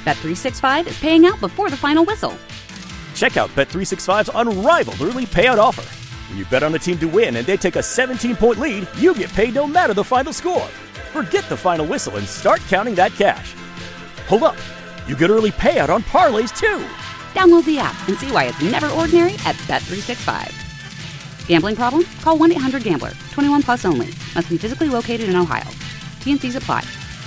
Bet365 is paying out before the final whistle. Check out Bet365's unrivaled early payout offer. When you bet on a team to win and they take a 17-point lead, you get paid no matter the final score. Forget the final whistle and start counting that cash. Hold up. You get early payout on parlays, too. Download the app and see why it's never ordinary at Bet365. Gambling problem? Call 1-800-GAMBLER. 21 plus only. Must be physically located in Ohio. T&Cs apply.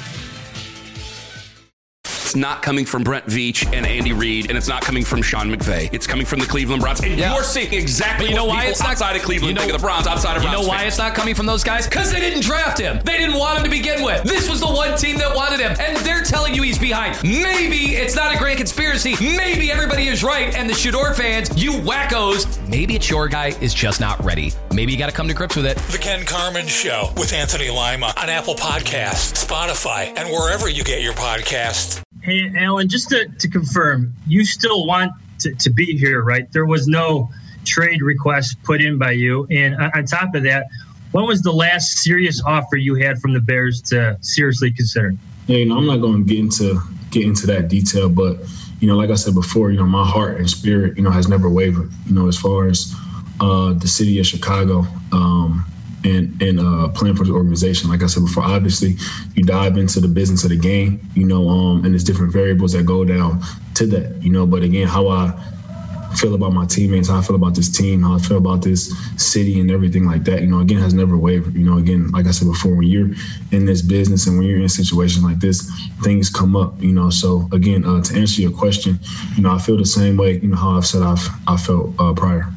It's not coming from Brent Veach and Andy Reid, and it's not coming from Sean McVay. It's coming from the Cleveland Browns. And you're seeing exactly what people outside of Cleveland think of the Browns, outside of Browns. You know why it's not coming from those guys? Because they didn't draft him. They didn't want him to begin with. This was the one team that wanted him, and they're telling you he's behind. Maybe it's not a grand conspiracy. Maybe everybody is right, and the Shador fans, you wackos, maybe it's your guy is just not ready. Maybe you got to come to grips with it. The Ken Carman Show with Anthony Lima on Apple Podcasts, Spotify, and wherever you get your podcasts. Hey, Alan, just to confirm, you still want to be here, right? There was no trade request put in by you. And on top of that, when was the last serious offer you had from the Bears to seriously consider? Yeah, I'm not going to get into that detail, but, like I said before, my heart and spirit, has never wavered, as far as the city of Chicago, and playing for the organization. Like I said before, obviously you dive into the business of the game, and there's different variables that go down to that, but again, how I feel about my teammates, how I feel about this team, how I feel about this city and everything like that, again, has never wavered. Again, like I said before, when you're in this business and when you're in situations like this, things come up, so again, to answer your question, I feel the same way, how I've said I felt prior.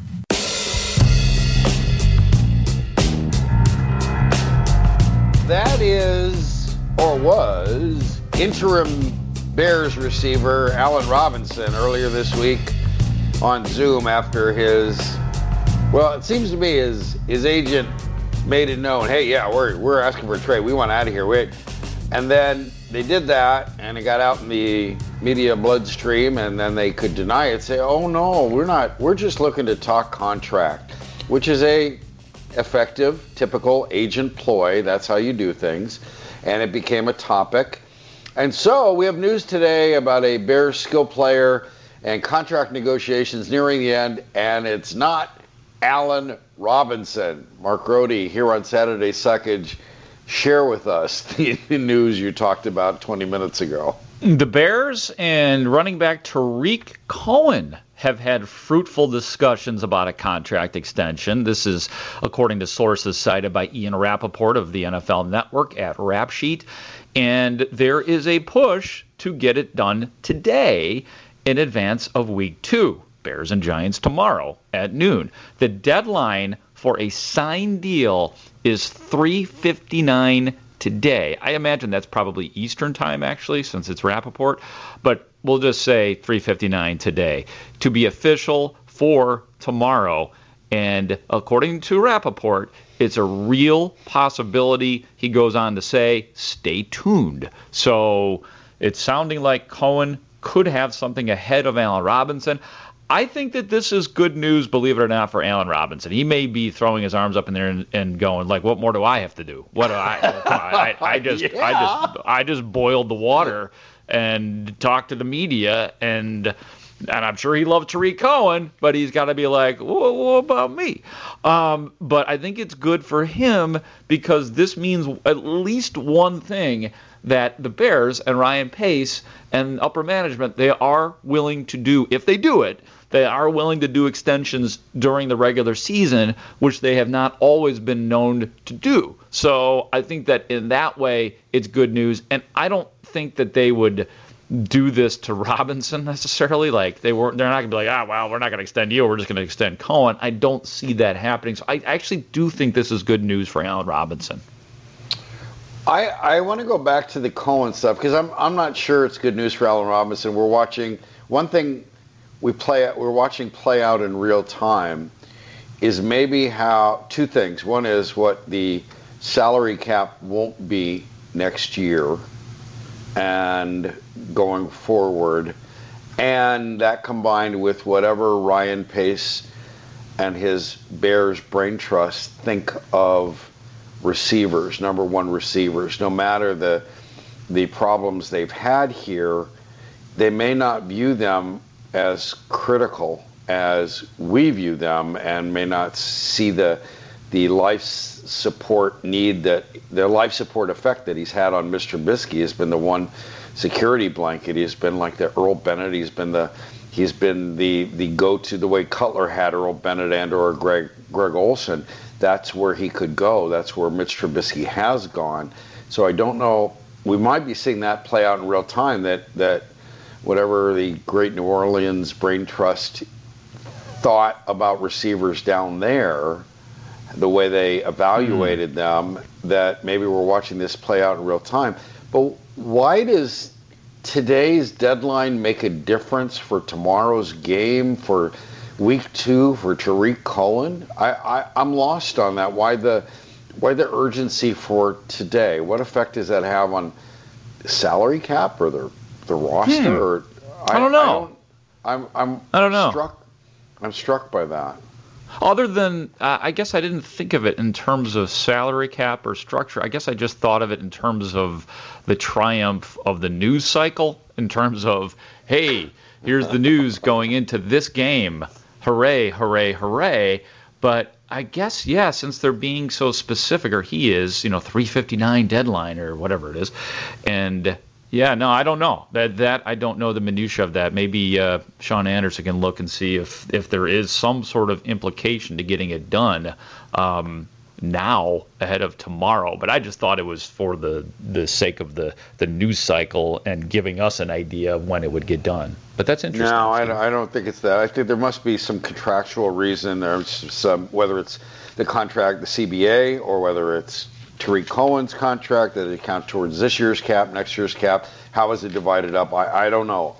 That is, or was, interim Bears receiver Allen Robinson earlier this week on Zoom after it seems to me his agent made it known, hey, yeah, we're asking for a trade. We want out of here. And then they did that, and it got out in the media bloodstream, and then they could deny it, say, oh, no, we're not. We're just looking to talk contract, which is a effective, typical agent ploy. That's how you do things. And it became a topic. And so we have news today about a Bears skill player and contract negotiations nearing the end, and it's not Allen Robinson. Mark Rohde here on Saturday Suckage. Share with us the news you talked about 20 minutes ago. The Bears and running back Tariq Cohen have had fruitful discussions about a contract extension. This is according to sources cited by Ian Rappaport of the NFL Network at Rap Sheet. And there is a push to get it done today in advance of Week 2. Bears and Giants tomorrow at noon. The deadline for a signed deal is 3:59 today. I imagine that's probably Eastern time, actually, since it's Rappaport. But we'll just say 3:59 today to be official for tomorrow. And according to Rappaport, it's a real possibility. He goes on to say, stay tuned. So it's sounding like Cohen could have something ahead of Allen Robinson. I think that this is good news, believe it or not, for Allen Robinson. He may be throwing his arms up in there and going, like, what more do I have to do? What do I just boiled the water and talked to the media, and I'm sure he loves Tariq Cohen, but he's got to be like, what about me? But I think it's good for him because this means at least one thing, that the Bears and Ryan Pace and upper management, they are willing to do, if they do it, they are willing to do extensions during the regular season, which they have not always been known to do. So I think that in that way, it's good news. And I don't think that they would do this to Robinson necessarily. Like they're not going to be like, we're not going to extend you. We're just going to extend Cohen. I don't see that happening. So I actually do think this is good news for Allen Robinson. I want to go back to the Cohen stuff because I'm not sure it's good news for Allen Robinson. We're watching one thing we're watching play out in real time is maybe how two things. One is what the salary cap won't be next year and going forward, and that combined with whatever Ryan Pace and his Bears brain trust think of receivers, number one receivers, no matter the problems they've had here, they may not view them as critical as we view them, and may not see the life support need, that the life support effect that he's had on Mr. Trubisky has been the one security blanket. He's been like the Earl Bennett. He's been the go-to, the way Cutler had Earl Bennett and or Greg Olsen. That's where he could go. That's where Mitch Trubisky has gone. So I don't know. We might be seeing that play out in real time, that whatever the great New Orleans brain trust thought about receivers down there, the way they evaluated them, that maybe we're watching this play out in real time. But why does today's deadline make a difference for tomorrow's game, for week 2, for Tariq Cohen? I'm lost on that. Why the urgency for today? What effect does that have on the salary cap or the roster? Or I don't know. I don't know. I'm struck by that. Other than, I guess I didn't think of it in terms of salary cap or structure. I guess I just thought of it in terms of the triumph of the news cycle, in terms of, hey, here's the news going into this game. Hooray, hooray, hooray. But I guess, yeah, since they're being so specific, or he is, 3:59 deadline or whatever it is. And yeah, no, I don't know. That I don't know the minutia of that. Maybe Sean Anderson can look and see if there is some sort of implication to getting it done now ahead of tomorrow. But I just thought it was for the sake of the news cycle and giving us an idea of when it would get done. But that's interesting. No, I don't think it's that. I think there must be some contractual reason. There's some, whether it's the contract, the CBA, or whether it's Tariq Cohen's contract, that it count towards this year's cap, next year's cap. How is it divided up? I don't know.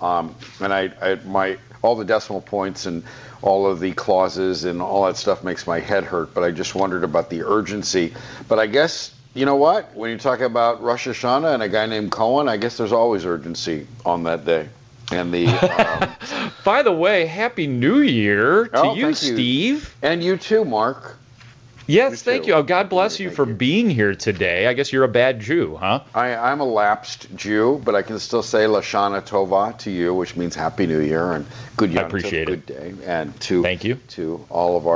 And all the decimal points and all of the clauses and all that stuff makes my head hurt. But I just wondered about the urgency. But I guess, you know what? When you talk about Rosh Hashanah and a guy named Cohen, I guess there's always urgency on that day. And the by the way, Happy New Year to you, Steve. And you too, Mark. Yes, thank you. Oh, God bless you for being here today. I guess you're a bad Jew, huh? I'm a lapsed Jew, but I can still say Lashana Tova to you, which means Happy New Year and good Yom Tov, good day. And thank you to all of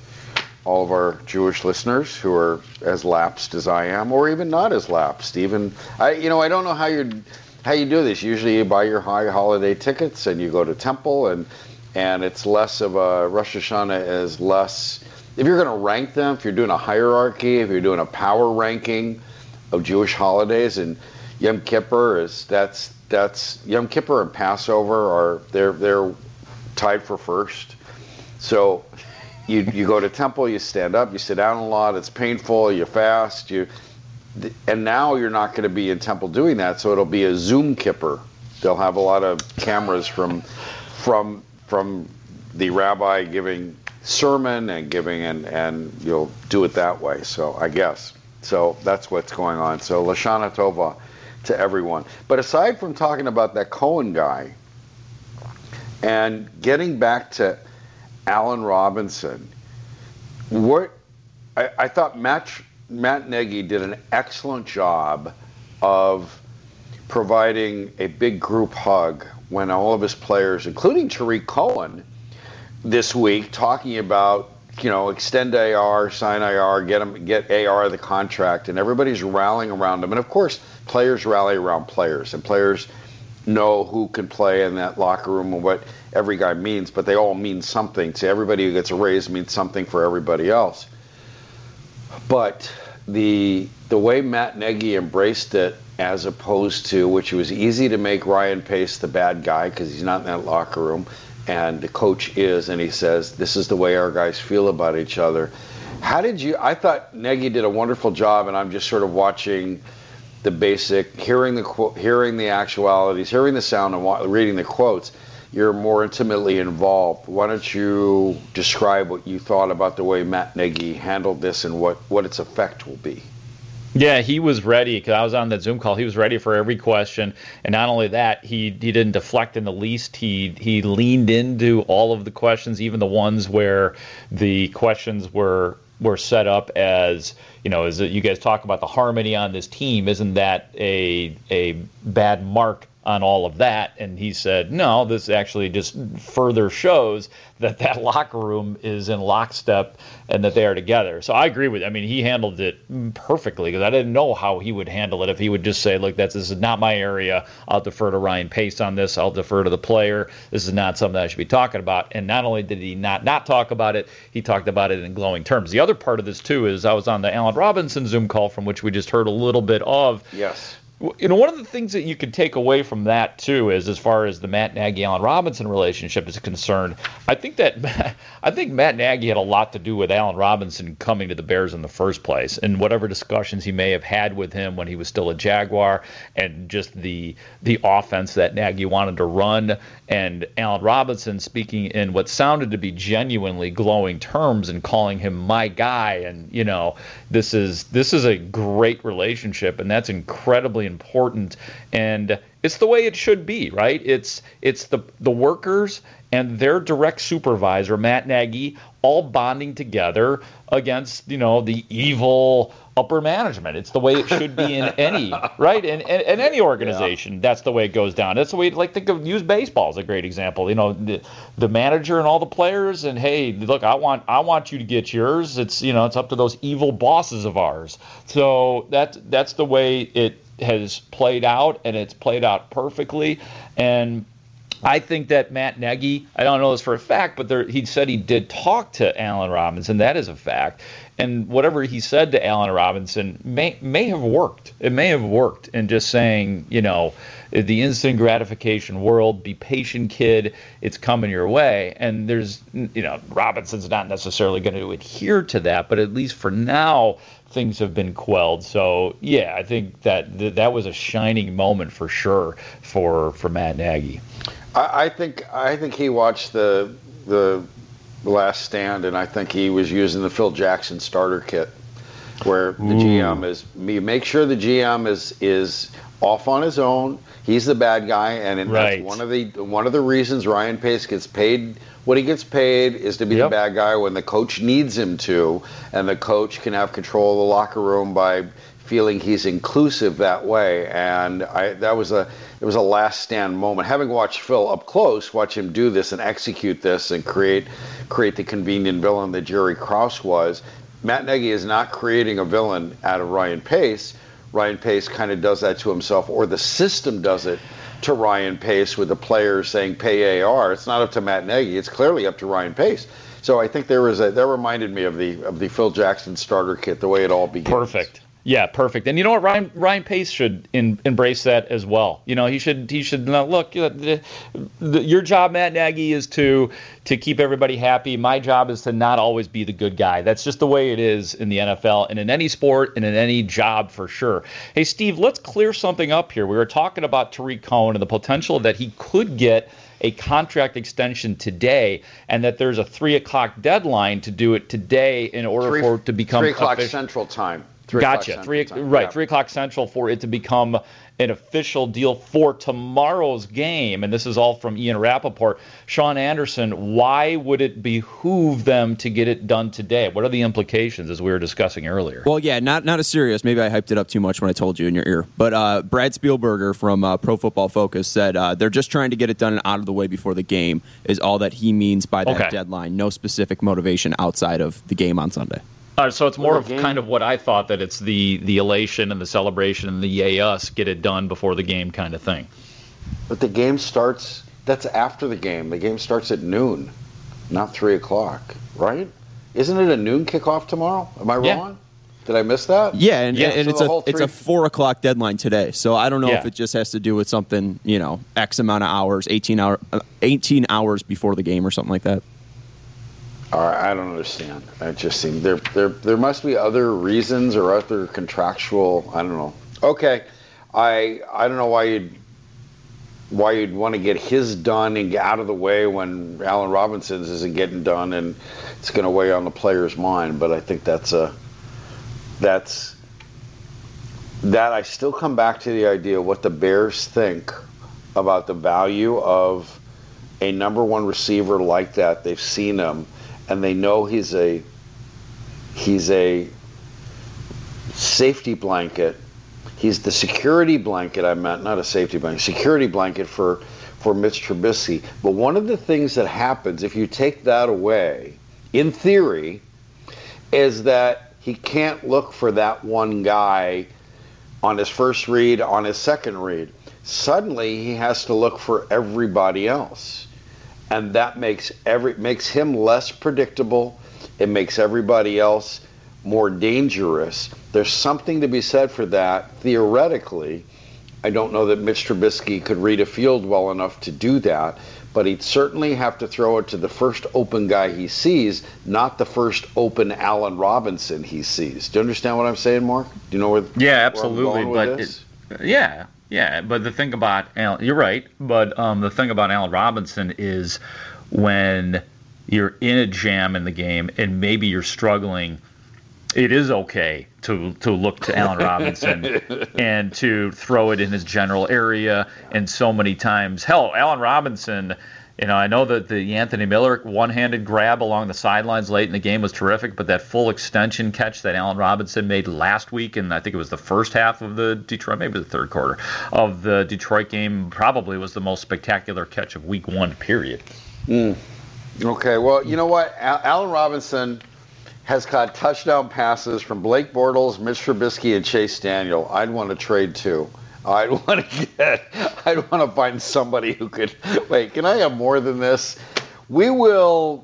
our Jewish listeners who are as lapsed as I am, or even not as lapsed. Even I don't know how you do this. Usually you buy your high holiday tickets and you go to temple, and it's less of a Rosh Hashanah is less. If you're going to rank them, if you're doing a hierarchy, if you're doing a power ranking of Jewish holidays, and Yom Kippur that's Yom Kippur and Passover they're tied for first. So you go to temple, you stand up, you sit down a lot, it's painful, you fast, and now you're not going to be in temple doing that, so it'll be a Zoom Kippur. They'll have a lot of cameras from the rabbi giving sermon and giving, and you'll do it that way. So I guess that's what's going on. So Lashana Tova to everyone. But aside from talking about that Cohen guy and getting back to Allen Robinson, I thought Matt Nagy did an excellent job of providing a big group hug when all of his players, including Tariq Cohen, this week, talking about, extend AR, sign AR, get AR the contract, and everybody's rallying around him. And of course, players rally around players, and players know who can play in that locker room and what every guy means, but they all mean something. So everybody who gets a raise means something for everybody else. But the way Matt Nagy embraced it, as opposed to, which it was easy to make Ryan Pace the bad guy because he's not in that locker room, and the coach is, and he says, this is the way our guys feel about each other. I thought Nagy did a wonderful job, and I'm just sort of watching the basic, hearing the actualities, hearing the sound, and reading the quotes. You're more intimately involved. Why don't you describe what you thought about the way Matt Nagy handled this and what its effect will be? Yeah, he was ready, because I was on that Zoom call. He was ready for every question, and not only that, he didn't deflect in the least. He leaned into all of the questions, even the ones where the questions were set up as, as you guys talk about the harmony on this team. Isn't that a bad mark on all of that, and he said, no, this actually just further shows that locker room is in lockstep and that they are together. So I agree with you. I mean, he handled it perfectly, because I didn't know how he would handle it if he would just say, look, this is not my area. I'll defer to Ryan Pace on this. I'll defer to the player. This is not something I should be talking about. And not only did he not talk about it, he talked about it in glowing terms. The other part of this, too, is I was on the Allen Robinson Zoom call, from which we just heard a little bit of. Yes. You know, one of the things that you could take away from that, too, is as far as the Matt Nagy-Allen Robinson relationship is concerned, I think Matt Nagy had a lot to do with Allen Robinson coming to the Bears in the first place, and whatever discussions he may have had with him when he was still a Jaguar, and just the offense that Nagy wanted to run, and Allen Robinson speaking in what sounded to be genuinely glowing terms and calling him my guy. And, you know, this is a great relationship, and that's incredibly important, and it's the way it should be, right? It's the workers and their direct supervisor, Matt Nagy, all bonding together against, you know, the evil upper management. It's the way it should be in any, right? In any organization, yeah. That's the way it goes down. That's the way, like, use baseball as a great example. You know, the manager and all the players, and hey, look, I want you to get yours. It's, you know, it's up to those evil bosses of ours. So that's the way it has played out, and it's played out perfectly. And I think that Matt Nagy, I don't know this for a fact, but he said he did talk to Allen Robinson. That is a fact. And whatever he said to Allen Robinson may have worked. It may have worked in just saying, you know, the instant gratification world, be patient, kid, it's coming your way. And there's, you know, Robinson's not necessarily going to adhere to that, but at least for now, things have been quelled. So, yeah, I think that was a shining moment for sure for Matt Nagy. I think he watched the Last Stand, and I think he was using the Phil Jackson starter kit, where the GM is, you make sure the GM is off on his own. He's the bad guy, and right. That's one of the reasons Ryan Pace gets paid what he gets paid is to be the bad guy when the coach needs him to, and the coach can have control of the locker room by feeling he's inclusive that way. And it was a Last Stand moment. Having watched Phil up close, watch him do this and execute this and create the convenient villain that Jerry Krause was. Matt Nagy is not creating a villain out of Ryan Pace. Ryan Pace kind of does that to himself, or the system does it to Ryan Pace with the players saying pay AR. It's not up to Matt Nagy. It's clearly up to Ryan Pace. So I think that reminded me of the Phil Jackson starter kit, the way it all begins. Perfect. Yeah, perfect. And you know what? Ryan Pace should embrace that as well. You know, he should look. Your job, Matt Nagy, is to keep everybody happy. My job is to not always be the good guy. That's just the way it is in the NFL and in any sport and in any job for sure. Hey, Steve, let's clear something up here. We were talking about Tariq Cohen and the potential that he could get a contract extension today, and that there's a 3:00 deadline to do it today in order for it to become 3:00 Central Time. Gotcha. 3:00 Central for it to become an official deal for tomorrow's game. And this is all from Ian Rappaport. Sean Anderson, why would it behoove them to get it done today? What are the implications, as we were discussing earlier? Well, yeah, not as serious. Maybe I hyped it up too much when I told you in your ear. But Brad Spielberger from Pro Football Focus said they're just trying to get it done and out of the way before the game is all that he means by that deadline. No specific motivation outside of the game on Sunday. So it's more of kind of what I thought, that it's the elation and the celebration and the yay us, get it done before the game kind of thing. But the game starts, that's after the game. The game starts at noon, not 3:00, right? Isn't it a noon kickoff tomorrow? Am I wrong? Did I miss that? Yeah, and it's a 4:00 deadline today. So I don't know if it just has to do with something, you know, X amount of hours, 18 hours before the game or something like that. All right, I don't understand. It just seems there must be other reasons or other contractual. I don't know. Okay, I don't know why you'd want to get his done and get out of the way when Allen Robinson's isn't getting done, and it's going to weigh on the player's mind. But I think that I still come back to the idea of what the Bears think about the value of a number one receiver like that. They've seen him. And they know he's a safety blanket He's the security blanket, not a safety blanket, security blanket for Mitch Trubisky. But one of the things that happens if you take that away, in theory, is that he can't look for that one guy on his first read, on his second read. Suddenly, he has to look for everybody else. And that makes him less predictable. It makes everybody else more dangerous. There's something to be said for that. Theoretically, I don't know that Mitch Trubisky could read a field well enough to do that, but he'd certainly have to throw it to the first open guy he sees, not the first open Allen Robinson he sees. Do you understand what I'm saying, Mark? Do you know where? Yeah, absolutely. Where I'm going with this? Yeah. But the thing about Allen, you're right. But the thing about Allen Robinson is when you're in a jam in the game and maybe you're struggling, it is okay to look to Allen Robinson and to throw it in his general area. And so many times, Allen Robinson, I know that the Anthony Miller one-handed grab along the sidelines late in the game was terrific, but that full extension catch that Allen Robinson made last week, and I think it was the first half of the Detroit, maybe the third quarter of the Detroit game, probably was the most spectacular catch of week one, period. Okay, well, you know what? Allen Robinson has caught touchdown passes from Blake Bortles, Mitch Trubisky, and Chase Daniel. I'd want to trade too. I'd want to find somebody who could. Wait, can I have more than this? We'll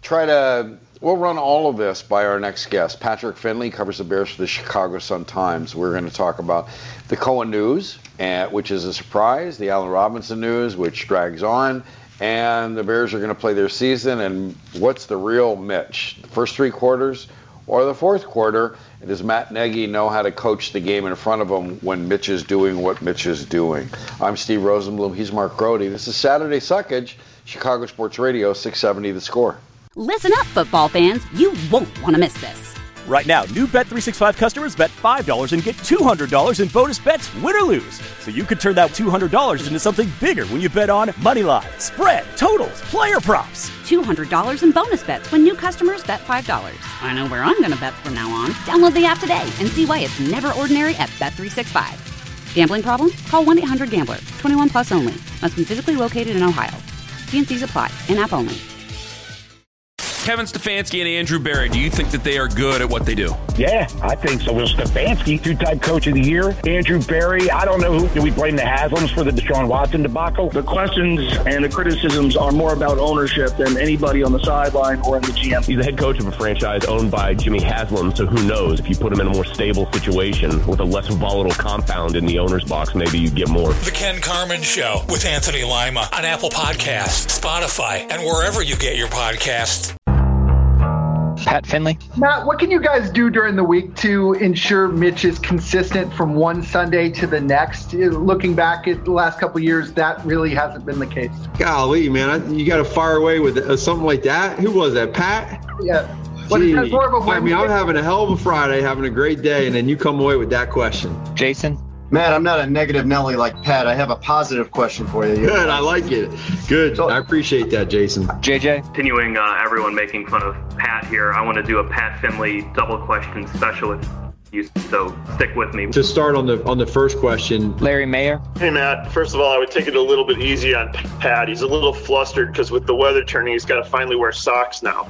run all of this by our next guest. Patrick Finley covers the Bears for the Chicago Sun-Times. We're going to talk about the Cohen news, which is a surprise, the Allen Robinson news, which drags on, and the Bears are going to play their season, and what's the real Mitch? The first three quarters or the fourth quarter? And does Matt Nagy know how to coach the game in front of him when Mitch is doing what Mitch is doing? I'm Steve Rosenblum. He's Mark Grody. This is Saturday Suckage, Chicago Sports Radio, 670 The Score. Listen up, football fans. You won't want to miss this. Right now, new Bet365 customers bet $5 and get $200 in bonus bets, win or lose. So you could turn that $200 into something bigger when you bet on moneyline, spread, totals, player props. $200 in bonus bets when new customers bet $5. I know where I'm going to bet from now on. Download the app today and see why it's never ordinary at Bet365. Gambling problem? Call 1-800-GAMBLER. 21 plus only. Must be physically located in Ohio. T&Cs apply. In-app only. Kevin Stefanski and Andrew Berry, do you think that they are good at what they do? Yeah, I think so. Will Stefanski, two-time coach of the year. Andrew Berry, I don't know do we blame the Haslams for the Deshaun Watson debacle? The questions and the criticisms are more about ownership than anybody on the sideline or in the GM. He's the head coach of a franchise owned by Jimmy Haslam, so who knows? If you put him in a more stable situation with a less volatile compound in the owner's box, maybe you get more. The Ken Carman Show with Anthony Lima on Apple Podcasts, Spotify, and wherever you get your podcasts. Pat Finley. Matt, what can you guys do during the week to ensure Mitch is consistent from one Sunday to the next? Looking back at the last couple of years, that really hasn't been the case. Golly, man, you got to fire away with something like that? Who was that, Pat? Yeah. What is that more of a I'm having a hell of a Friday, having a great day, and then you come away with that question. Jason. Matt, I'm not a negative Nelly like Pat. I have a positive question for you. Good, I like it. Good, I appreciate that, Jason. JJ? Continuing everyone making fun of Pat here, I want to do a Pat Finley double question special with you, so stick with me. To start on the first question. Larry Mayer? Hey, Matt. First of all, I would take it a little bit easy on Pat. He's a little flustered because with the weather turning, he's got to finally wear socks now.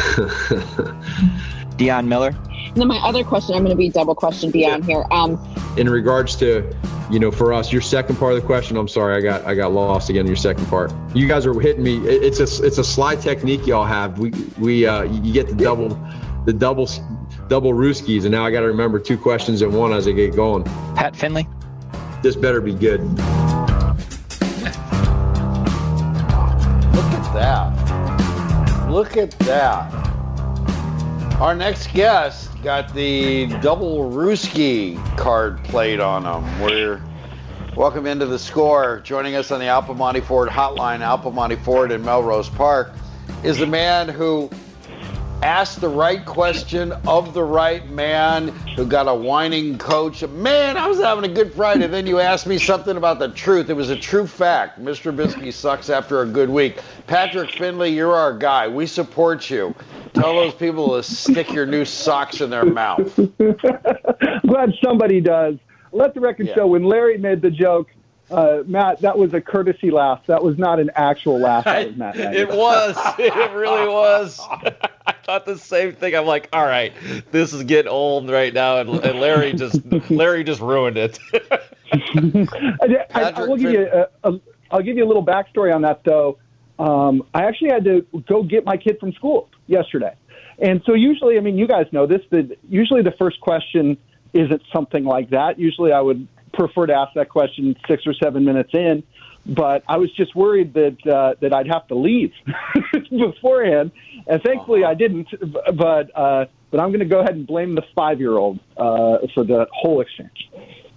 Deion Miller? And then my other question, I'm going to be double question Deion here. In regards to, for us, your second part of the question, I'm sorry, I got lost again in your second part. You guys are hitting me. It's a slide technique y'all have. You get the double Rooskies, and now I got to remember two questions in one as I get going. Pat Finley? This better be good. Look at that. Our next guest got the double Rooski card played on him. We're welcome into the Score. Joining us on the Al Piemonte Ford hotline, Al Piemonte Ford in Melrose Park, is the man who asked the right question of the right man, who got a whining coach. Man, I was having a good Friday. Then you asked me something about the truth. It was a true fact. Mr. Trubisky sucks after a good week. Patrick Finley, you're our guy. We support you. Tell those people to stick your new socks in their mouth. I'm glad somebody does. let the record show when Larry made the joke, Matt, that was a courtesy laugh. That was not an actual laugh. That was Matt. It was. It really was. I thought the same thing. I'm like, all right, this is getting old right now, and Larry just ruined it. I'll give you a little backstory on that, though. I actually had to go get my kid from school yesterday. And so usually, I mean, you guys know this, but usually the first question isn't something like that. Usually I would prefer to ask that question 6 or 7 minutes in, but I was just worried that I'd have to leave beforehand. And thankfully I didn't, but I'm going to go ahead and blame the 5-year-old for the whole exchange.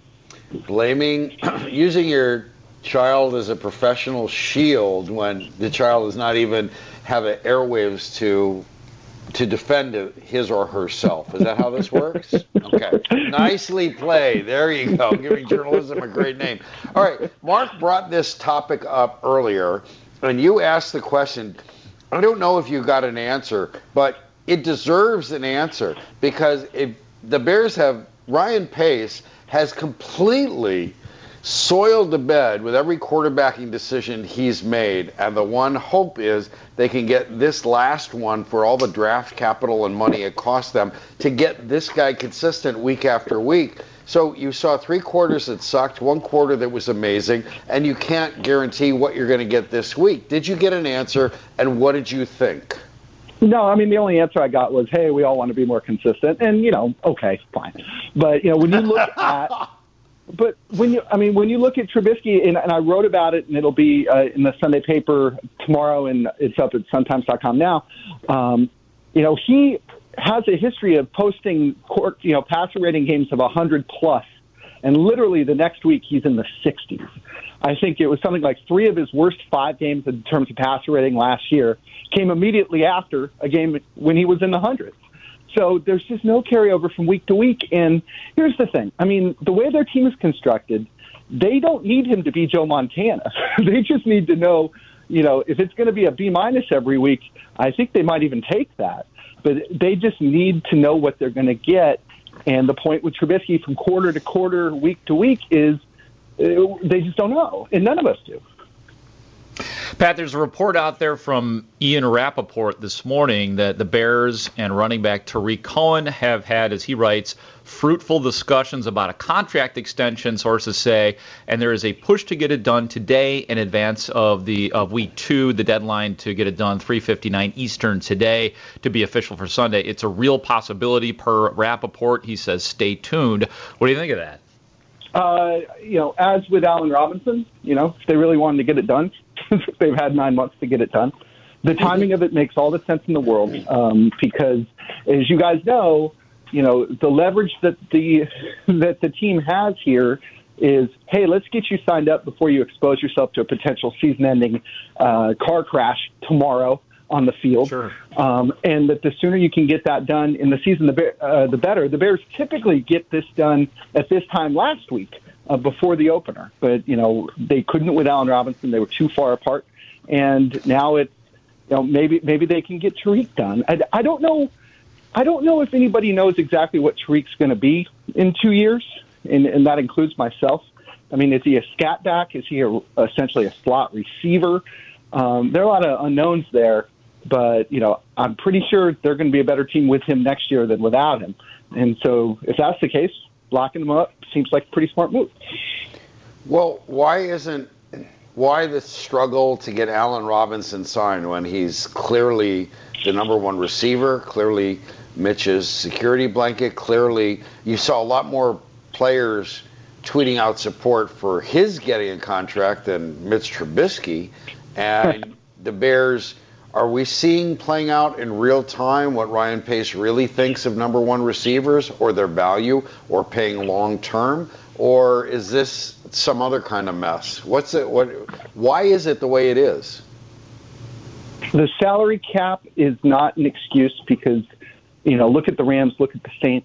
Using your child as a professional shield when the child does not even have airwaves to defend his or herself. Is that how this works? Okay. Nicely played. There you go. Giving journalism a great name. All right. Mark brought this topic up earlier, and you asked the question. I don't know if you got an answer, but it deserves an answer because the Bears Ryan Pace has completely soiled the bed with every quarterbacking decision he's made, and the one hope is they can get this last one for all the draft capital and money it cost them to get this guy consistent week after week. So you saw 3 quarters that sucked, 1 quarter that was amazing, and you can't guarantee what you're going to get this week. Did you get an answer, and what did you think? No, I mean, the only answer I got was, hey, we all want to be more consistent, and, okay, fine. But, when you look at But when you look at Trubisky, and I wrote about it, and it'll be in the Sunday paper tomorrow, and it's up at suntimes.com now. He has a history of posting passer rating games of 100 plus, and literally the next week he's in the 60s. I think it was something like 3 of his worst 5 games in terms of passer rating last year came immediately after a game when he was in the hundreds. So there's just no carryover from week to week. And here's the thing. I mean, the way their team is constructed, they don't need him to be Joe Montana. They just need to know, if it's going to be a B- every week, I think they might even take that. But they just need to know what they're going to get. And the point with Trubisky from quarter to quarter, week to week is they just don't know. And none of us do. Pat, there's a report out there from Ian Rappaport this morning that the Bears and running back Tariq Cohen have had, as he writes, fruitful discussions about a contract extension, sources say, and there is a push to get it done today in advance of week 2, the deadline to get it done 3:59 Eastern today to be official for Sunday. It's a real possibility per Rappaport. He says, stay tuned. What do you think of that? As with Allen Robinson, if they really wanted to get it done, they've had 9 months to get it done. The timing of it makes all the sense in the world because, as you guys know, the leverage that the team has here is, hey, let's get you signed up before you expose yourself to a potential season-ending car crash tomorrow on the field. Sure. And that the sooner you can get that done in the season, the better. The Bears typically get this done at this time last week before the opener. But, they couldn't with Allen Robinson. They were too far apart. And now it's, maybe they can get Tariq done. I don't know if anybody knows exactly what Tariq's going to be in 2 years, and that includes myself. I mean, is he a scat back? Is he essentially a slot receiver? There are a lot of unknowns there. But, I'm pretty sure they're going to be a better team with him next year than without him. And so if that's the case, locking him up seems like a pretty smart move. Well, why the struggle to get Allen Robinson signed when he's clearly the number 1 receiver, clearly Mitch's security blanket, clearly you saw a lot more players tweeting out support for his getting a contract than Mitch Trubisky. And the Bears... Are we seeing playing out in real time what Ryan Pace really thinks of number 1 receivers or their value or paying long term? Or is this some other kind of mess? Why is it the way it is? The salary cap is not an excuse because, look at the Rams, look at the Saints.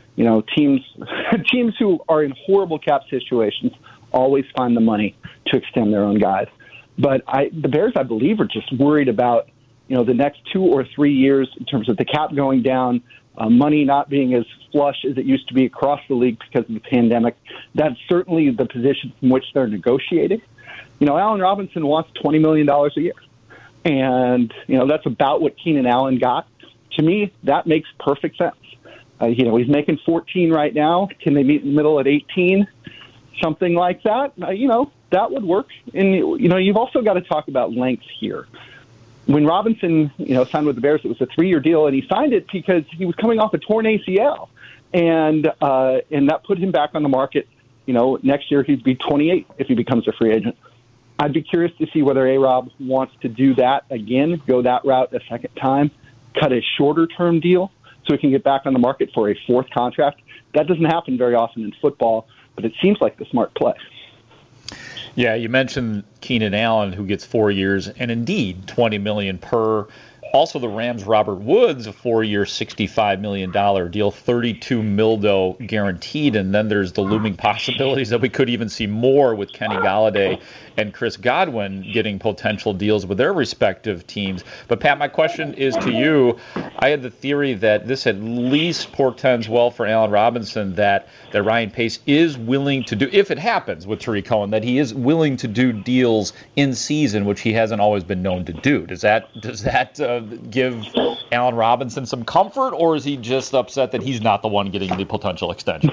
Teams who are in horrible cap situations always find the money to extend their own guys. But the Bears, I believe, are just worried about the next 2 or 3 years in terms of the cap going down, money not being as flush as it used to be across the league because of the pandemic. That's certainly the position from which they're negotiating. Allen Robinson wants $20 million a year. And, that's about what Keenan Allen got. To me, that makes perfect sense. He's making 14 right now. Can they meet in the middle at 18? Something like that. That would work. And, you've also got to talk about length here. When Robinson, signed with the Bears, it was a 3-year deal, and he signed it because he was coming off a torn ACL. And that put him back on the market. Next year he'd be 28 if he becomes a free agent. I'd be curious to see whether A-Rob wants to do that again, go that route a second time, cut a shorter-term deal so he can get back on the market for a fourth contract. That doesn't happen very often in football, but it seems like the smart play. Yeah, you mentioned Keenan Allen, who gets 4 years, and indeed $20 million per. Also, the Rams' Robert Woods, a 4-year, $65 million deal, $32 million guaranteed, and then there's the looming possibilities that we could even see more with Kenny Golladay and Chris Godwin getting potential deals with their respective teams. But, Pat, my question is to you. I had the theory that this at least portends well for Allen Robinson, that Ryan Pace is willing to do, if it happens with Tarik Cohen, that he is willing to do deals in season, which he hasn't always been known to do. Does that give Allen Robinson some comfort, or is he just upset that he's not the one getting the potential extension?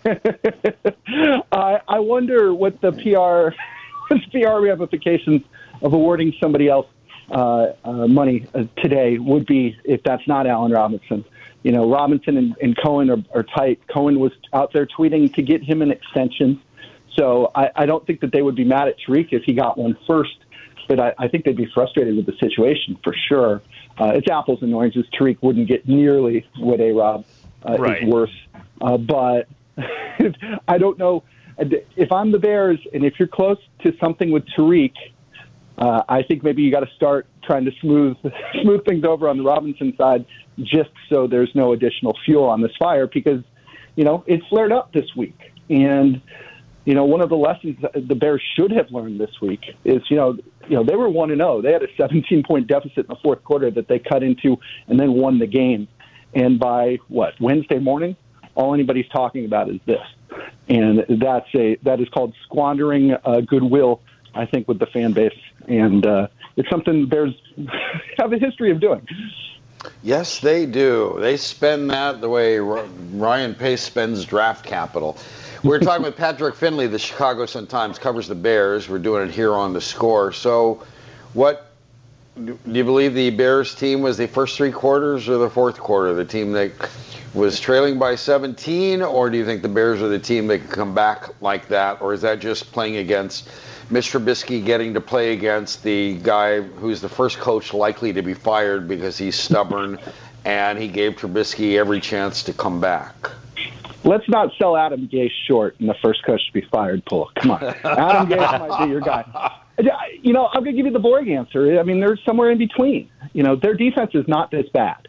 I wonder what the PR ramifications of awarding somebody else money today would be if that's not Allen Robinson. Robinson and Cohen are tight. Cohen was out there tweeting to get him an extension. So I don't think that they would be mad at Tarik if he got one first, but I think they'd be frustrated with the situation for sure. It's apples and oranges. Tarik wouldn't get nearly what A-Rob is worth. But I don't know. If I'm the Bears, and if you're close to something with Tarik, I think maybe you got to start trying to smooth things over on the Robinson side, just so there's no additional fuel on this fire, because it flared up this week. And one of the lessons the Bears should have learned this week is they were 1-0. They had a 17-point deficit in the fourth quarter that they cut into and then won the game. And by Wednesday morning, all anybody's talking about is this. And that is called squandering goodwill, I think, with the fan base. And it's something the Bears have a history of doing. Yes, they do. They spend that the way Ryan Pace spends draft capital. We're talking with Patrick Finley. The Chicago Sun-Times covers the Bears. We're doing it here on The Score. So do you believe the Bears team was the first three quarters or the fourth quarter, the team that was trailing by 17, or do you think the Bears are the team that can come back like that, or is that just playing against Mitch Trubisky, getting to play against the guy who's the first coach likely to be fired because he's stubborn and he gave Trubisky every chance to come back? Let's not sell Adam Gase short in the first coach to be fired pool. Come on. Adam Gase might be your guy. I'm going to give you the boring answer. I mean, they're somewhere in between. Their defense is not this bad.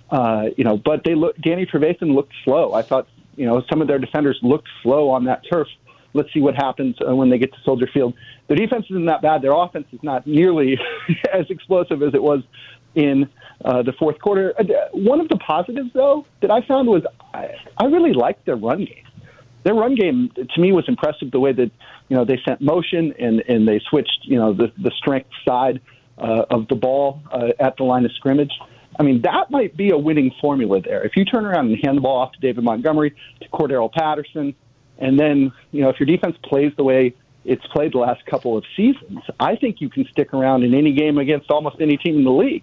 But Danny Trevathan looked slow. I thought, some of their defenders looked slow on that turf. Let's see what happens when they get to Soldier Field. Their defense isn't that bad. Their offense is not nearly as explosive as it was in the fourth quarter. One of the positives, though, that I found was I really liked their run game. Their run game, to me, was impressive the way that, they sent motion and they switched, the strength side of the ball at the line of scrimmage. I mean, that might be a winning formula there. If you turn around and hand the ball off to David Montgomery, to Cordero Patterson, and then, if your defense plays the way it's played the last couple of seasons, I think you can stick around in any game against almost any team in the league.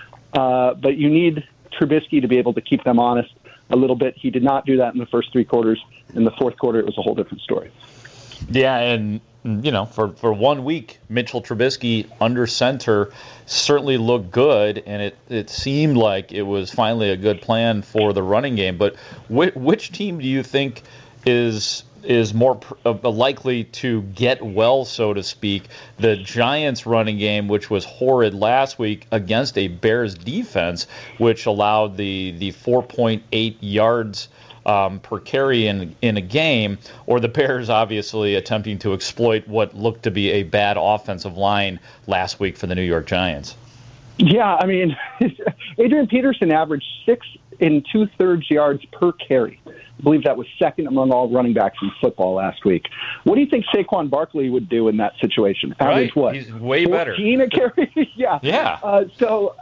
But you need Trubisky to be able to keep them honest a little bit. He did not do that in the first three quarters. In the fourth quarter, it was a whole different story. Yeah, and for 1 week, Mitchell Trubisky under center certainly looked good, and it seemed like it was finally a good plan for the running game. But which team do you think is more likely to get well, so to speak? The Giants' running game, which was horrid last week against a Bears defense, which allowed the 4.8 yards per carry in a game, or the Bears obviously attempting to exploit what looked to be a bad offensive line last week for the New York Giants? Yeah, I mean, Adrian Peterson averaged 6 in 2/3 yards per carry. I believe that was second among all running backs in football last week. What do you think Saquon Barkley would do in that situation? Average what? He's way better. 14 a carry? Yeah. Yeah. So,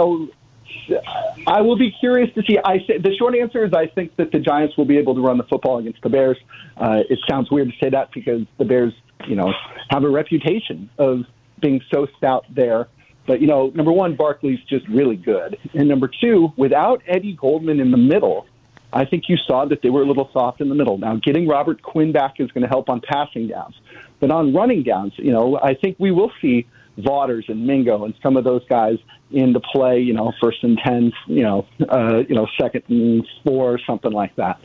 I will be curious to see. The short answer is I think that the Giants will be able to run the football against the Bears. It sounds weird to say that because the Bears, have a reputation of being so stout there. But, number one, Barkley's just really good. And number two, without Eddie Goldman in the middle, I think you saw that they were a little soft in the middle. Now, getting Robert Quinn back is going to help on passing downs. But on running downs, I think we will see Vaughters and Mingo and some of those guys into play, 1st and 10, 2nd and 4, something like that.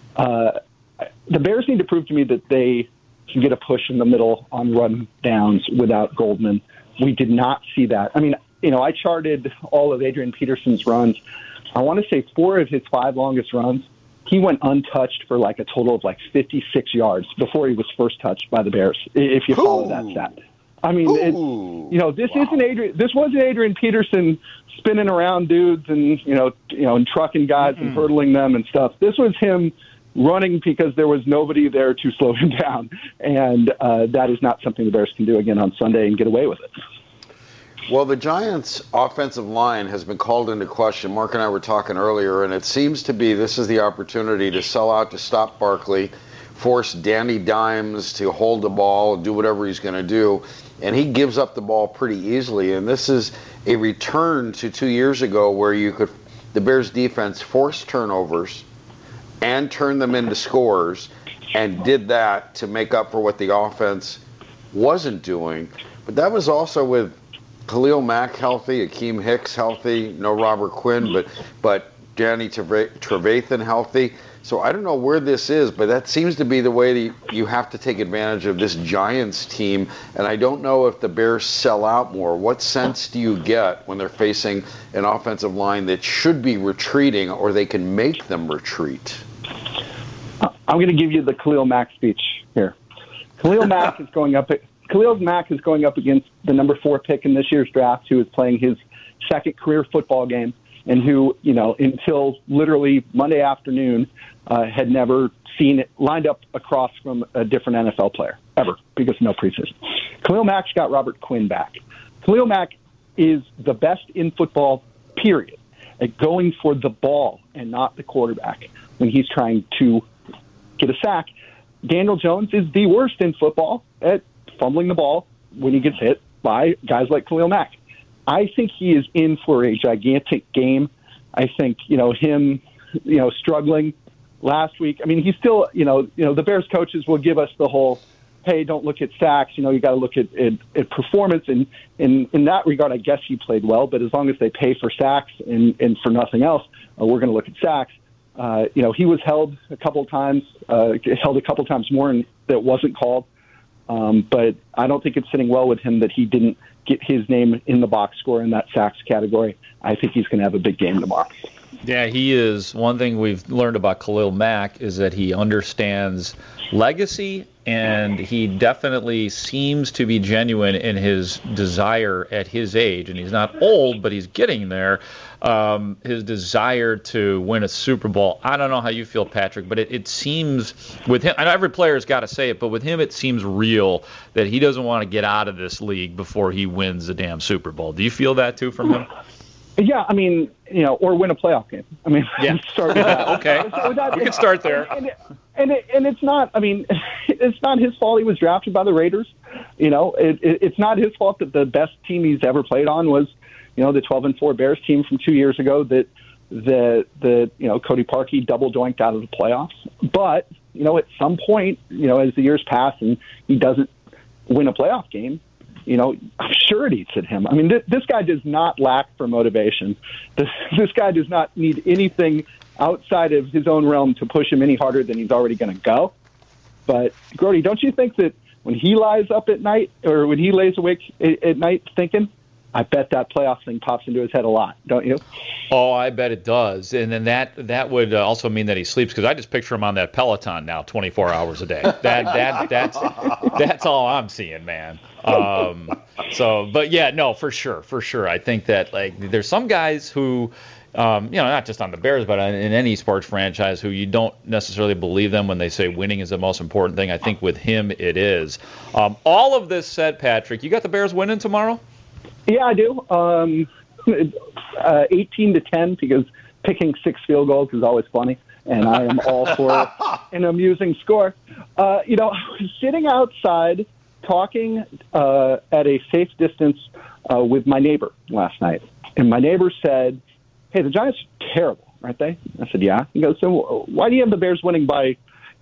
The Bears need to prove to me that they can get a push in the middle on run downs without Goldman. We did not see that. I mean, I charted all of Adrian Peterson's runs. I want to say 4 of his 5 longest runs, he went untouched for like a total of 56 yards before he was first touched by the Bears, if you follow that stat. I mean, this wasn't Adrian Peterson spinning around dudes and, and trucking guys and hurdling them and stuff. This was him running because there was nobody there to slow him down. And that is not something the Bears can do again on Sunday and get away with it. Well, the Giants' offensive line has been called into question. Mark and I were talking earlier, and it seems to be this is the opportunity to sell out to stop Barkley, force Danny Dimes to hold the ball, do whatever he's going to do, and he gives up the ball pretty easily. And this is a return to 2 years ago where the Bears' defense forced turnovers and turned them into scores and did that to make up for what the offense wasn't doing. But that was also with Khalil Mack healthy, Akeem Hicks healthy, no Robert Quinn, but Danny Trevathan healthy. So I don't know where this is, but that seems to be the way that you have to take advantage of this Giants team. And I don't know if the Bears sell out more. What sense do you get when they're facing an offensive line that should be retreating, or they can make them retreat? I'm going to give you the Khalil Mack speech here. Khalil Mack is going up against the number 4 pick in this year's draft, who is playing his second career football game, and who, until literally Monday afternoon, had never seen it lined up across from a different NFL player, ever, because no preseason. Khalil Mack's got Robert Quinn back. Khalil Mack is the best in football, period, at going for the ball and not the quarterback when he's trying to get a sack. Daniel Jones is the worst in football at fumbling the ball when he gets hit by guys like Khalil Mack. I think he is in for a gigantic game. I think, him, struggling last week. I mean, he's still, the Bears coaches will give us the whole, hey, don't look at sacks. You got to look at performance. And in that regard, I guess he played well. But as long as they pay for sacks and for nothing else, we're going to look at sacks. He was held a couple times more, and that wasn't called. But I don't think it's sitting well with him that he didn't get his name in the box score in that sacks category. I think he's going to have a big game tomorrow. Yeah, he is. One thing we've learned about Khalil Mack is that he understands legacy, and he definitely seems to be genuine in his desire at his age. And he's not old, but he's getting there. His desire to win a Super Bowl. I don't know how you feel, Patrick, but it seems with him, I know every player's got to say it, but with him it seems real that he doesn't want to get out of this league before he wins the damn Super Bowl. Do you feel that too from him? Yeah, I mean, or win a playoff game. I mean, yeah. Start with that. Okay, we can start there. And it's not. I mean, it's not his fault he was drafted by the Raiders. It's not his fault that the best team he's ever played on was, the 12-4 Bears team from 2 years ago that Cody Parkey double joinked out of the playoffs. But at some point, as the years pass and he doesn't win a playoff game, I'm sure it eats at him. I mean, this guy does not lack for motivation. This guy does not need anything outside of his own realm to push him any harder than he's already going to go. But, Grody, don't you think that when he lies up at night, or when he lays awake at night thinking, I bet that playoff thing pops into his head a lot, don't you? Oh, I bet it does. And then that would also mean that he sleeps, because I just picture him on that Peloton now 24 hours a day. That's all I'm seeing, man. But yeah, no, for sure. I think that there's some guys who, not just on the Bears, but in any sports franchise, who you don't necessarily believe them when they say winning is the most important thing. I think with him it is. All of this said, Patrick, you got the Bears winning tomorrow? Yeah, I do. 18-10, because picking 6 field goals is always funny, and I am all for an amusing score. I was sitting outside talking at a safe distance with my neighbor last night, and my neighbor said, "Hey, the Giants are terrible, aren't they?" I said, "Yeah." He goes, "So why do you have the Bears winning by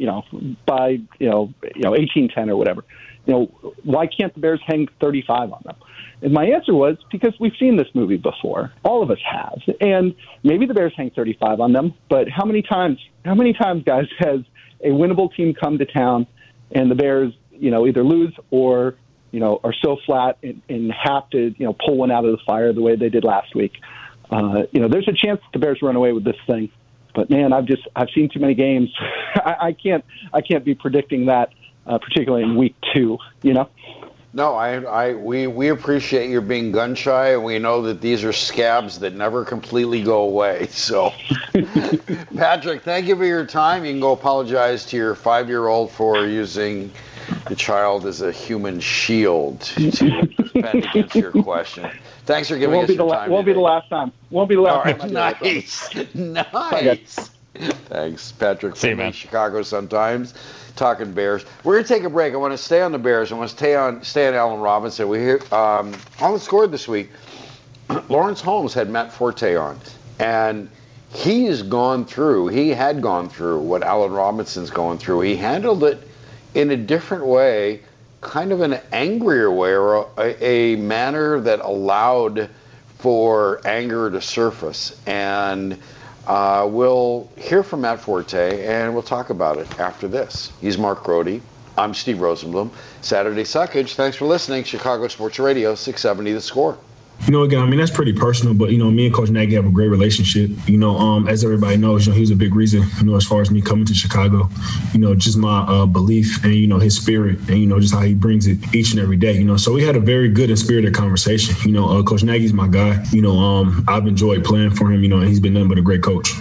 18-10 or whatever? Why can't the Bears hang 35 on them?" And my answer was, because we've seen this movie before. All of us have. And maybe the Bears hang 35 on them, but how many times, guys, has a winnable team come to town and the Bears, either lose or, are so flat and have to, pull one out of the fire the way they did last week? There's a chance that the Bears run away with this thing. But man, I've seen too many games. I can't be predicting that, particularly in week 2, No, we appreciate your being gun shy, and we know that these are scabs that never completely go away. So, Patrick, thank you for your time. You can go apologize to your 5-year-old for using the child as a human shield to defend against your question. Thanks for giving us your time. Won't be the last time. Won't be the last time. Nice. Nice. Thanks, Patrick. See you, man. Chicago Sun-Times. Talking Bears. We're going to take a break. I want to stay on the Bears. I want to stay on Allen Robinson. We hear on the score this week, Lawrence Holmes had Matt Forte on, and he had gone through what Allen Robinson's going through. He handled it in a different way, kind of an angrier way, or a manner that allowed for anger to surface. And we'll hear from Matt Forte, and we'll talk about it after this. He's Mark Grody. I'm Steve Rosenblum. Saturday Suckage. Thanks for listening. Chicago Sports Radio, 670 The Score. Again, that's pretty personal, but, me and Coach Nagy have a great relationship. As everybody knows, he was a big reason, as far as me coming to Chicago, just my belief and, his spirit and, just how he brings it each and every day, So we had a very good and spirited conversation. Coach Nagy's my guy. I've enjoyed playing for him, and he's been nothing but a great coach.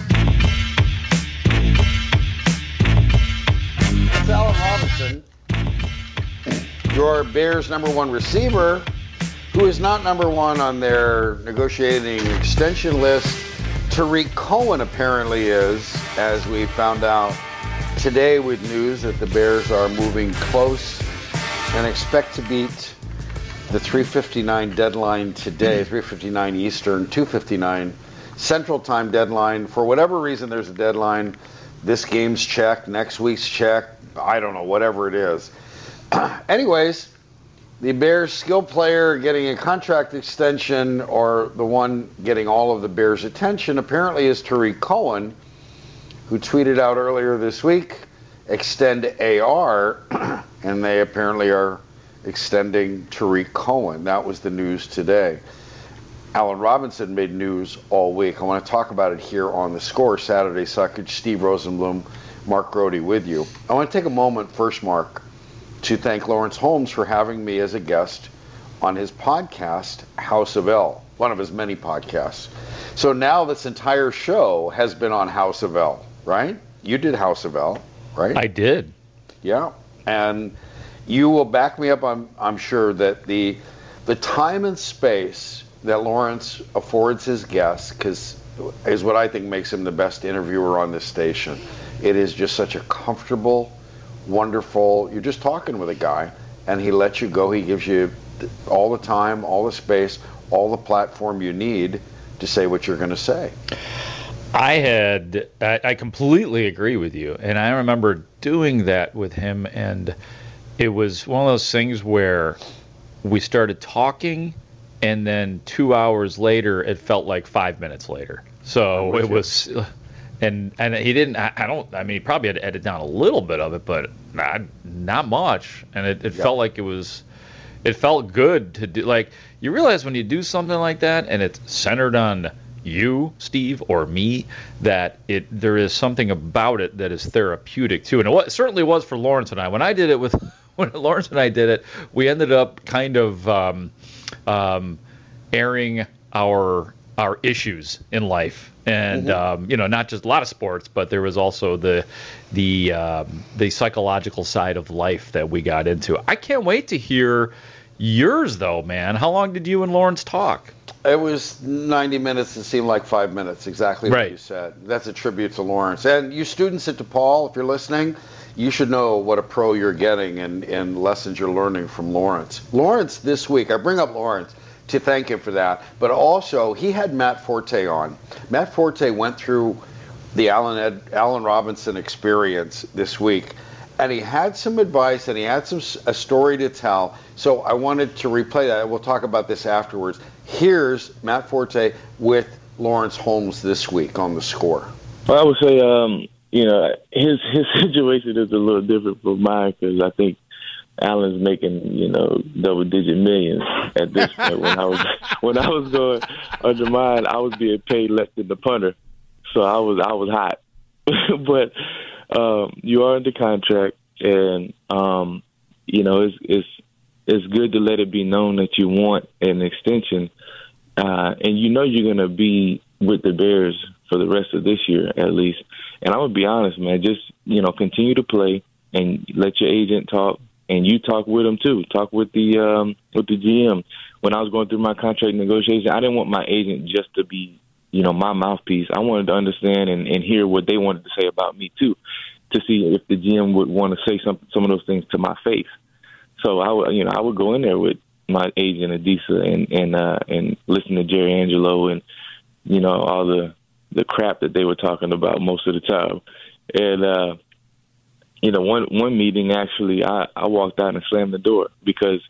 It's Allen Robinson, your Bears' #1 receiver, who is not #1 on their negotiating extension list. Tariq Cohen apparently is, as we found out today with news that the Bears are moving close and expect to beat the 3:59 deadline today, 3:59 Eastern, 2:59 Central Time deadline. For whatever reason, there's a deadline. This game's checked, next week's checked, I don't know, whatever it is. Anyways, the Bears skill player getting a contract extension, or the one getting all of the Bears' attention, apparently is Tariq Cohen, who tweeted out earlier this week, extend AR, and they apparently are extending Tariq Cohen. That was the news today. Allen Robinson made news all week. I want to talk about it here on The Score, Saturday Suckage. Steve Rosenblum, Mark Grody with you. I want to take a moment first, Mark, to thank Lawrence Holmes for having me as a guest on his podcast, House of L, one of his many podcasts. So now this entire show has been on House of L, right? You did House of L, right? I did. Yeah, and you will back me up, I'm sure, that the time and space that Lawrence affords his guests is what I think makes him the best interviewer on this station. It is just such a comfortable, wonderful, you're just talking with a guy, and he lets you go. He gives you all the time, all the space, all the platform you need to say what you're going to say. I completely agree with you, and I remember doing that with him, and it was one of those things where we started talking, and then 2 hours later it felt like 5 minutes later. So it was. And he didn't. He probably had to edit down a little bit of it, but not much. And it felt like it felt good to do. Like, you realize when you do something like that, and it's centered on you, Steve, or me, that there is something about it that is therapeutic too. And it certainly was for Lawrence and I. When Lawrence and I did it, we ended up kind of airing our our issues in life, and not just a lot of sports, but there was also the psychological side of life that we got into. I can't wait to hear yours, though, man. How long did you and Lawrence talk? It was 90 minutes. It seemed like 5 minutes, exactly what you said. That's a tribute to Lawrence. And you students at DePaul, if you're listening, you should know what a pro you're getting and lessons you're learning from Lawrence. Lawrence this week, I bring up Lawrence to thank him for that, but also he had Matt Forte on. Matt Forte went through the Allen Robinson experience this week, and he had some advice and he had a story to tell. So I wanted to replay that. We'll talk about this afterwards. Here's Matt Forte with Lawrence Holmes this week on The Score. Well, I would say, his situation is a little different from mine, because I think Allen's making, double-digit millions at this point. When I was going under mine, I was being paid less than the punter, so I was hot. But you are under contract, and it's good to let it be known that you want an extension, and you're going to be with the Bears for the rest of this year at least. And I'm gonna be honest, man. Just continue to play and let your agent talk, and you talk with him too. Talk with the GM. When I was going through my contract negotiation, I didn't want my agent just to be my mouthpiece. I wanted to understand and hear what they wanted to say about me too, to see if the GM would want to say some of those things to my face. So I would go in there with my agent Adisa and listen to Jerry Angelo and all the crap that they were talking about most of the time. And one meeting actually I walked out and slammed the door because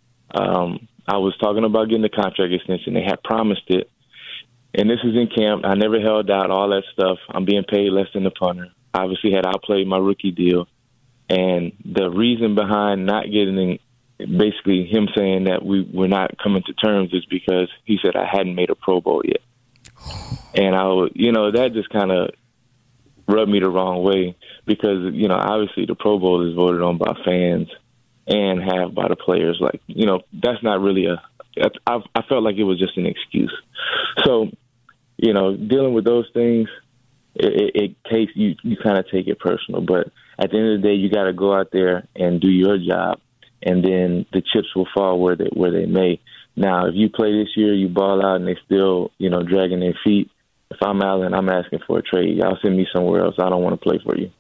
I was talking about getting a contract extension. They had promised it, and this is in camp. I never held out, all that stuff. I'm being paid less than the punter. Obviously had outplayed my rookie deal. And the reason behind not getting, basically him saying that we're not coming to terms, is because he said I hadn't made a Pro Bowl yet. And that just kind of rubbed me the wrong way, because, obviously the Pro Bowl is voted on by fans and half by the players. Like, that's not really I felt like it was just an excuse. So, dealing with those things, it takes, you kind of take it personal. But at the end of the day, you got to go out there and do your job, and then the chips will fall where they may. Now, if you play this year, you ball out, and they still, dragging their feet, if I'm Allen, I'm asking for a trade. Y'all send me somewhere else. I don't want to play for you.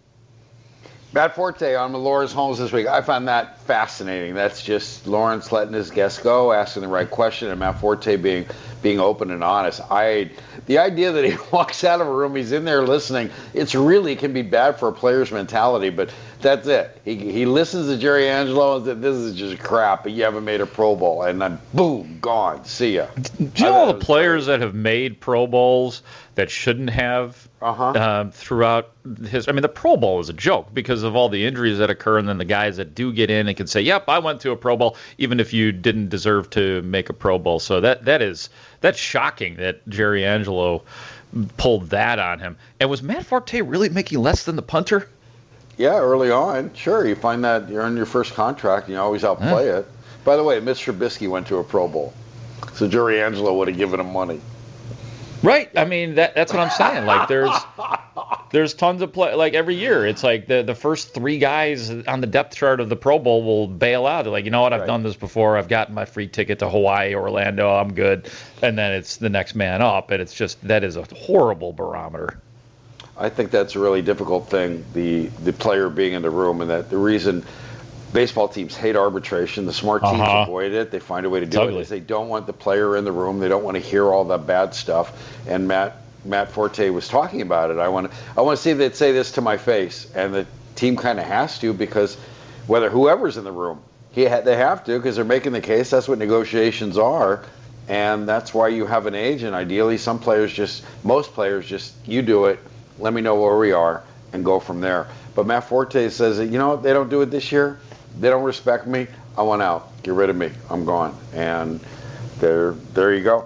Matt Forte on Lawrence Holmes this week. I found that fascinating. That's just Lawrence letting his guests go, asking the right question, and Matt Forte being open and honest. The idea that he walks out of a room, he's in there listening, it's really can be bad for a player's mentality, but that's it. He listens to Jerry Angelo and says, this is just crap, but you haven't made a Pro Bowl, and then boom, gone. See ya. Do you know all the players that have made Pro Bowls that shouldn't have throughout his? I mean, the Pro Bowl is a joke because of all the injuries that occur, and then the guys that do get in and can say, yep, I went to a Pro Bowl, even if you didn't deserve to make a Pro Bowl. So that's shocking that Jerry Angelo pulled that on him. And was Matt Forte really making less than the punter? Yeah, early on. Sure, you find that you're on your first contract and you always outplay it. By the way, Mitch Trubisky went to a Pro Bowl, so Jerry Angelo would have given him money. Right. I mean, that's what I'm saying. Like, there's tons of play. Like, every year, it's like the first three guys on the depth chart of the Pro Bowl will bail out. They're like, you know what? I've done this before. I've gotten my free ticket to Hawaii, Orlando. I'm good. And then it's the next man up. And it's just, that is a horrible barometer. I think that's a really difficult thing, the player being in the room, and that the reason baseball teams hate arbitration. The smart teams avoid it. They find a way to do it. They don't want the player in the room. They don't want to hear all that bad stuff. And Matt Forte was talking about it. I want to see if they'd say this to my face. And the team kind of has to, because whether whoever's in the room, they have to, because they're making the case. That's what negotiations are. And that's why you have an agent. Ideally, most players just, you do it, let me know where we are, and go from there. But Matt Forte says, they don't do it this year. They don't respect me. I want out. Get rid of me. I'm gone. And there you go.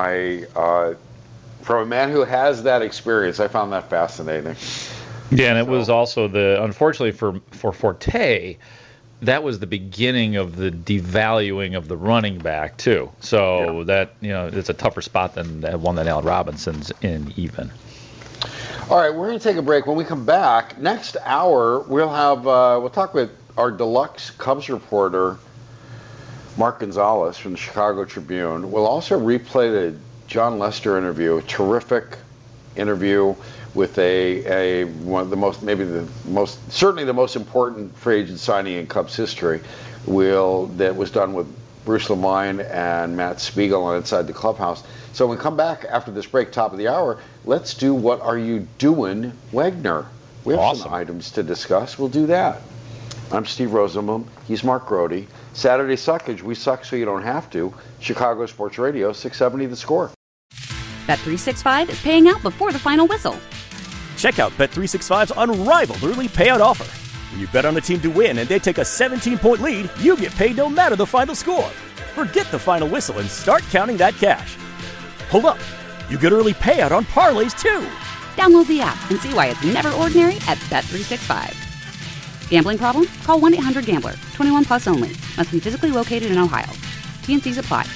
From a man who has that experience, I found that fascinating. Yeah, and it was also unfortunately for Forte, that was the beginning of the devaluing of the running back too. So that, it's a tougher spot than the one that Allen Robinson's in even. All right, we're going to take a break. When we come back, next hour, we'll talk with our deluxe Cubs reporter, Mark Gonzalez from the Chicago Tribune. We'll also replay the John Lester interview, a terrific interview with one of the most, certainly the most important free agent signing in Cubs history, that was done with Bruce Lamine and Matt Spiegel on Inside the Clubhouse. So when we come back after this break, top of the hour, let's do What Are You Doing, Wagner? We have some items to discuss. We'll do that. I'm Steve Rosenbaum. He's Mark Grody. Saturday Suckage, we suck so you don't have to. Chicago Sports Radio, 670 The Score. Bet365 is paying out before the final whistle. Check out Bet365's unrivaled early payout offer. When you bet on a team to win and they take a 17-point lead, you get paid no matter the final score. Forget the final whistle and start counting that cash. Hold up. You get early payout on parlays, too. Download the app and see why it's never ordinary at Bet365. Gambling problem? Call 1-800-GAMBLER. 21 plus only. Must be physically located in Ohio. T&Cs apply.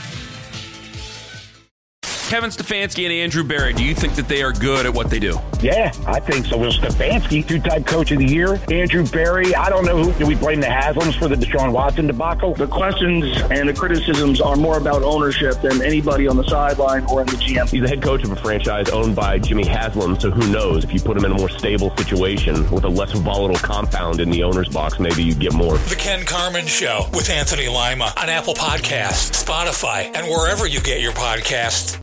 Kevin Stefanski and Andrew Berry, do you think that they are good at what they do? Yeah, I think so. Will Stefanski, two-time coach of the year. Andrew Berry, I don't know who. Do we blame the Haslams for the Deshaun Watson debacle? The questions and the criticisms are more about ownership than anybody on the sideline or in the GM. He's the head coach of a franchise owned by Jimmy Haslam, so who knows? If you put him in a more stable situation with a less volatile compound in the owner's box, maybe you'd get more. The Ken Carman Show with Anthony Lima on Apple Podcasts, Spotify, and wherever you get your podcasts.